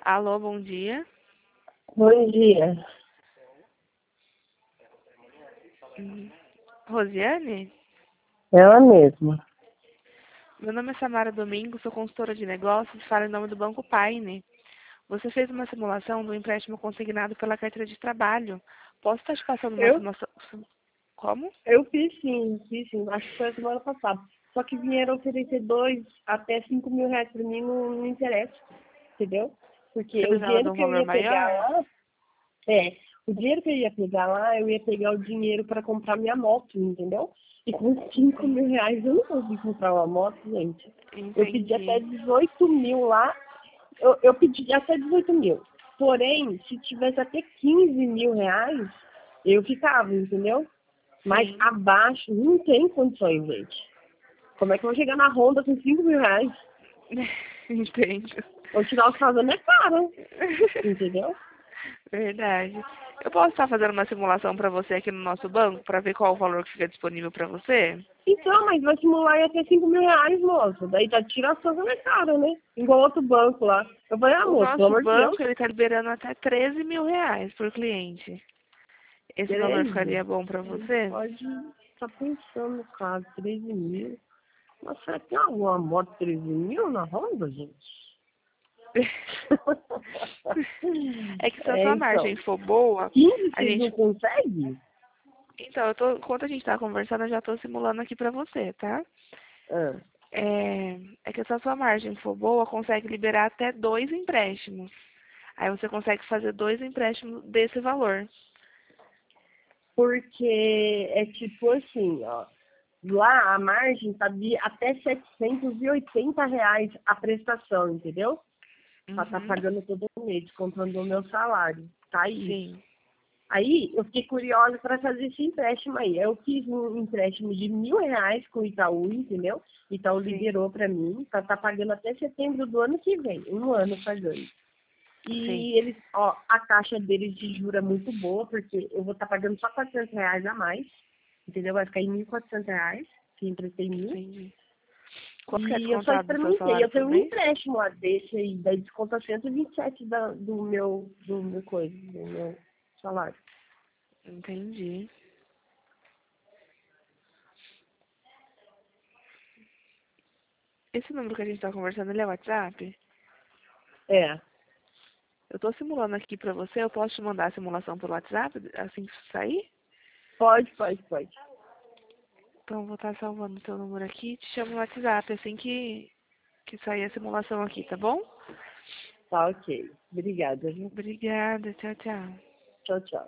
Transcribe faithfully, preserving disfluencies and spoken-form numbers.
Alô, bom dia. Bom dia. Hum, Rosiane? Ela mesma. Meu nome é Samara Domingos, sou consultora de negócios, falo em nome do Banco Paine. Você fez uma simulação do empréstimo consignado pela carteira de trabalho. Posso estar te passando uma Eu, simulação? Como? eu fiz sim, fiz sim. Acho que foi a semana passada. Só que vieram oferecer dois até cinco mil reais pra mim, não, não interessa. Entendeu? Você Porque o precisava de dinheiro um que eu valor ia pegar maior? lá, é, o dinheiro que eu ia pegar lá, eu ia pegar o dinheiro para comprar minha moto, entendeu? E com cinco Entendi. mil reais eu não consegui comprar uma moto, gente. Eu pedi até Entendi. dezoito mil lá, eu, eu pedi até dezoito mil. Porém, se tivesse até quinze mil reais, eu ficava, entendeu? Mas Sim. abaixo não tem condições, gente. Como é que eu vou chegar na Honda com cinco mil reais? Entendo. Vou tirar o fazendo é caro, entendeu? Verdade. Eu posso estar fazendo uma simulação para você aqui no nosso banco para ver qual o valor que fica disponível para você? Então, mas vai simular ia ter cinco mil reais, moço. Daí tá tiração também é caro, né? Igual outro banco lá. Eu falei, ah, O moço, pelo nosso amor de Deus, banco ele está liberando até treze mil reais por cliente. Esse valor treze. ficaria bom para A gente você? pode estar pensando no caso, treze mil. Mas será que tem alguma moto treze mil na Honda, gente? É que se a É, sua margem então. for boa, quinze a vocês não gente. conseguem? Então, eu tô, enquanto a gente tá conversando, eu já tô simulando aqui pra você, tá? Ah, É, é que se a sua margem for boa, consegue liberar até dois empréstimos. Aí você consegue fazer dois empréstimos desse valor. porque é tipo assim, ó. Lá a margem tá de até setecentos e oitenta reais a prestação, entendeu? Pra estar Uhum. pagando todo mês, contando o meu salário. Tá isso. Sim, Aí eu fiquei curiosa para fazer esse empréstimo aí. Eu fiz um empréstimo de mil reais com o Itaú, entendeu? Itaú sim, liberou para mim, para estar pagando até setembro do ano que vem, um ano pagando. sim, E eles, ó, a taxa deles de juros é muito boa, porque eu vou estar pagando só quatrocentos reais a mais, entendeu? Vai ficar em mil e quatrocentos reais, que eu emprestei mil. entendi. Quanto que é E eu só descontado do seu experimentei. salário Eu por tenho um mês? empréstimo lá desse aí, daí desconta cento e vinte e sete da, do meu, do meu coisa, do meu salário. Entendi. Esse número que a gente tá conversando, ele é WhatsApp? É, Eu tô simulando aqui pra você, eu posso te mandar a simulação pelo WhatsApp assim que sair? pode, pode, pode. Então vou estar salvando o seu número aqui e te chamo no WhatsApp assim que, que sair a simulação aqui, tá bom? Tá ok. Obrigada, viu? Obrigada, tchau, tchau. Tchau, tchau.